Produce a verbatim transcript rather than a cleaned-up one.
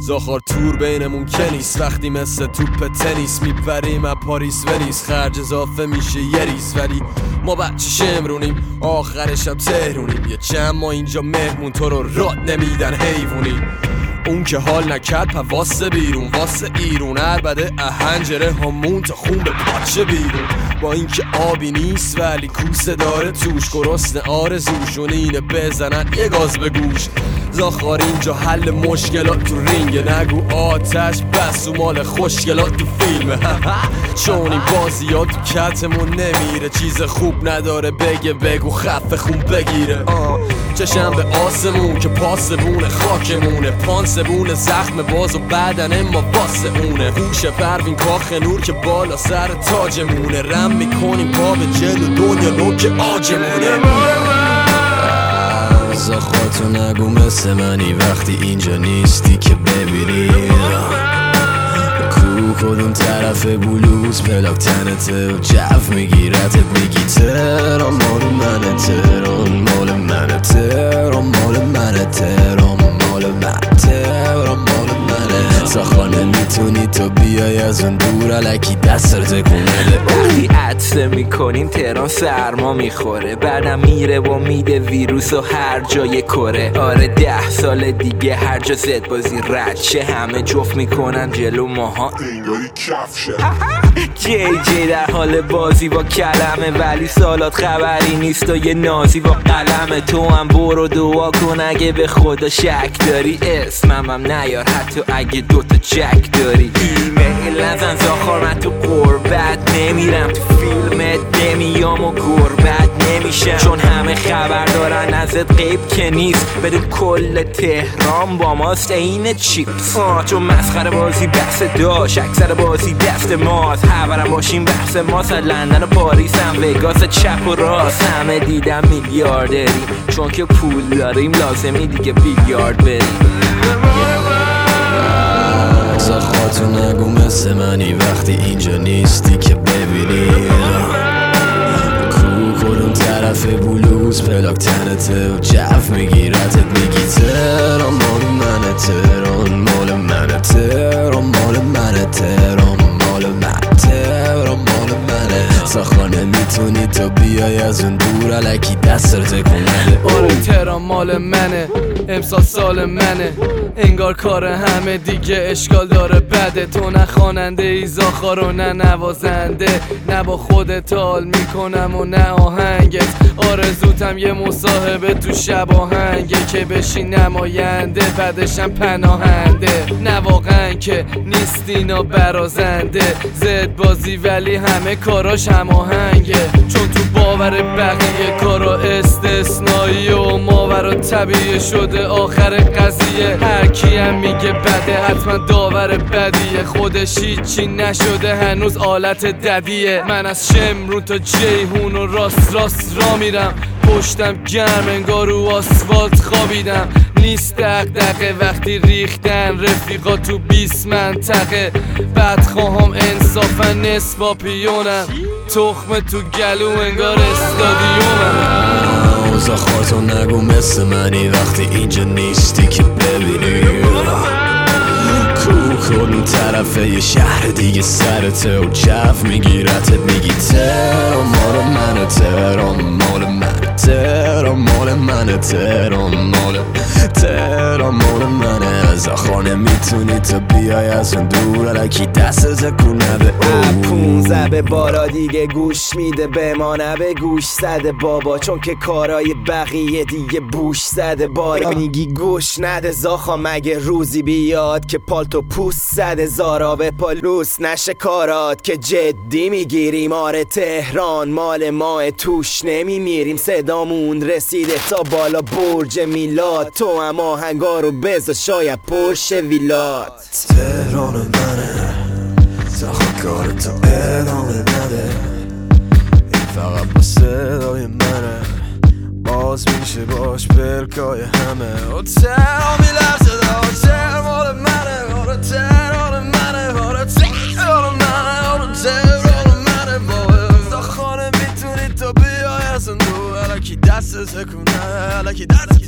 زاخار تور بینمون که نیست، وقتی مثل توپ تنیس میپریم از پاریس ونیس، خرج اضافه میشه یه ریز، ولی ما بچه شمرونیم آخر شب تهرونیم، یه چند ما اینجا مهمون تو رو راد نمیدن حیوونی. اون که حال نکرد پا واسه بیرون واسه ایرون، عربده اهنجره همون تا خون به پاچه بیرون، با اینکه آبی نیست ولی کوسه داره توش، گرسنه آرزوشون اینه بزنن یه گاز به گوش. زاخار اینجا حل مشکلات تو رینگ، نگو آتش بس و مال خوشگلات تو فیلمه چون این بازی ها تو کتمون نمیره، چیز خوب نداره بگه بگو خفه خون بگیره. آه چشم به آسمون که پاسبونه خاکمونه، پانسبونه زخم باز و بدن ما واسه اونه، هوش پروین کاخ نور که بالا سر تاجمونه، رم میکنیم پا به جلو دنیا نوک آجمونه. زاخار تو نگو مثل منی وقتی اینجا نیستی که ببینی کو کدوم طرف بلوز پلاک تنته و جو میگیرتت میگی تهران مال منه، تهران مال منه، تهران مال منه، تهران مال منه، تهران مال منه. زاخار نمیتونی تو بیای از اون دور الکی دست رو تکون بده. وقتی عطسه میکنیم تهران سرما میخوره، بعدم میره و میده ویروس و هر جای کره. آره ده سال دیگه هر جا زد بازی رد شه همه جفت میکنن جلو ماها انگاری کفشه. جی جی در حال بازی با کلمه، ولی سالات خبری نیست و یه نازی با قلمه. تو هم برو دعا کن اگه به خدا شک داری، اسمم هم نیار حتی اگه دوتا چک داری. ایمیل نزن زاخار من تو قربت نمیرم، تو فیلمت نمیام و گربت نمیشم، چون همه خبر دارن ازت غیب که نیست، بدون کل تهران با ماست این چیپس. آه چون مسخره بازی بحث داشت، اکثر بازی دست ماست، خبرم باشیم بحث ماست، لندن و پاریس هم وگاس چپ و راست، همه دیدم میلیاردریم چون که پول داریم لازمی دیگه بیلیارد بریم. زاخار تو نگو مثل منی وقتی اینجا نیستی که ببینی کو کدوم طرف بلوز پلاک تنته و جو میگیرتت میگی تهران مال منه، تهران مال منه، تهران مال منه، تهران مال منه، تهران مال منه. زاخار نمیتونی تو بیای از اون دور الکی دست رو تکون بده. آره تهران مال منه، امسال سال منه، انگار کار همه دیگه اشکال داره بده. تو نه خواننده ای زاخار و نه نوازنده، نه با خودت حال میکنم و نه آهنگت. آرزوتم یه مصاحبه تو شب آهنگه که بشی نماینده بعدشم پناهنده. نه واقعا که نیست اینا برازنده، زد بازی ولی همه کاراش هم آهنگه، چون تو باور بقیه کارا استثنایی و ماورا طبیعی شده آخر قضیه. هر کی هم میگه بده حتما داور بدیه، خودش هیچی نشده هنوز آلت ددیه. من از شمرون تا جیهون و راست راست را میرم، پشتم گرم انگار رو آسفالت خوابیدم. نیست دغدغه وقتی ریختن رفیقا تو بیست منطقه، بعد خواهم انصافا نصف پیونم، تخم تو گلو انگار استادیومم. زاخار تو نگو مثل منی وقتی اینجا نیستی که ببینی کو کدوم طرفه یه شهر دیگه سرته و جو میگیرتت میگی تهران مال منه، تهران مال منه، تهران مال منه، تهران مال تهران مال منه. زاخار نمیتونی تو بیای از اون دور الکی دست تکون نده. پونزه به بالا دیگه گوش میده به ما نه به گوش زده بابا، چون که کارای بقیه دیگه بوش زده بارا. میگی گوش نده زاخا مگه روزی بیاد که پالتو پوست زده زارا به پالوس نشه کارات که جدی میگیریم. آره تهران مال ما توش نمیمیریم، صدامون رسیده تا بالا برج میلاد، تو هم آهنگا رو بذار شاید پرش ویلات. تهران منه زاخار کارتو ادامه نده، این فقط با صدای منه، باز میشه باش پلکای همه. و تهران میلرزه و تهران مال منه، آره تهران منه، آره تهران منه، آره تهران منه. با زاخار میتونی تو بیای از اون دو الکی دست تکونه الکی دست